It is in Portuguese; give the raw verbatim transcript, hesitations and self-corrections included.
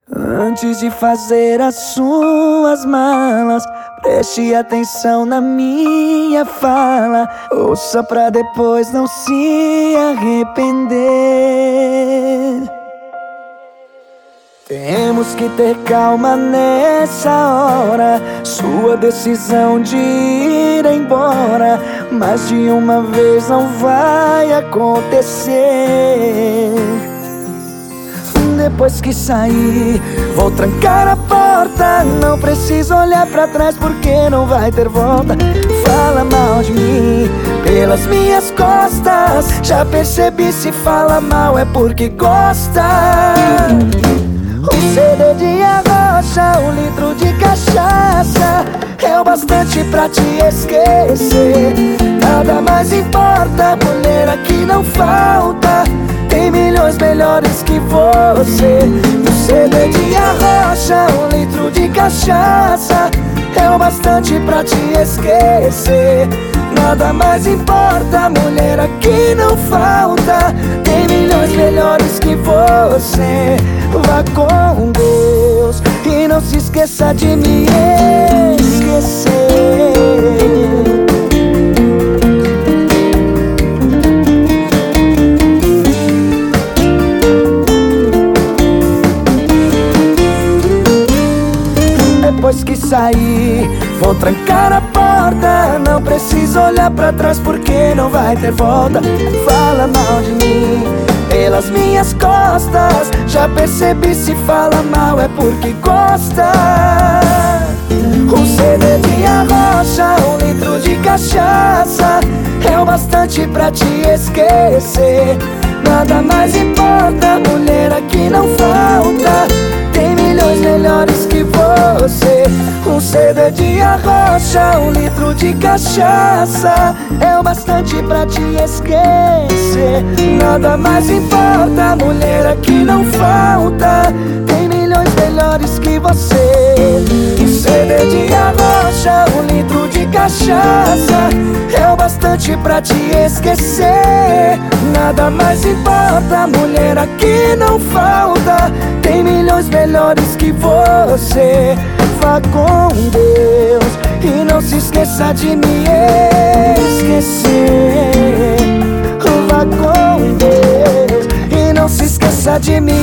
Antes de fazer as suas malas, preste atenção na minha fala. Ouça pra depois não se arrepender. Temos que ter calma nessa hora. Sua decisão de ir embora mais de uma vez não vai acontecer. Depois que sair, vou trancar a porta. Não preciso olhar pra trás porque não vai ter volta. Fala mal de mim pelas minhas costas. Já percebi, se fala mal é porque gosta. Um C D de arrocha, um litro de cachaça é o bastante pra te esquecer. Nada mais importa, mulher, aqui não falta. Tem milhões melhores que você. Um C D de arrocha, um litro de cachaça é o bastante pra te esquecer. Nada mais importa, mulher, aqui não falta. Tem milhões melhores que você. Vá com Deus e não se esqueça de me esquecer. Depois que sair, vou trancar a porta. Não preciso olhar pra trás porque não vai ter volta. Fala mal de mim pelas minhas costas. Já percebi, se fala mal é porque gosta. Um C D de arrocha, um litro de cachaça é o bastante pra te esquecer. Nada mais importa, mulher, aqui não falta. Tem milhões melhores que você. Um C D de arrocha, um litro de cachaça é o bastante pra te esquecer. Nada mais importa, mulher, aqui não falta. Tem milhões melhores que você. Um C D de arrocha, um litro de cachaça é o bastante pra te esquecer. Nada mais importa, mulher, aqui não falta. Tem milhões melhores que você. Vá com Deus e não se esqueça de me esquecer. Vá com Deus e não se esqueça de me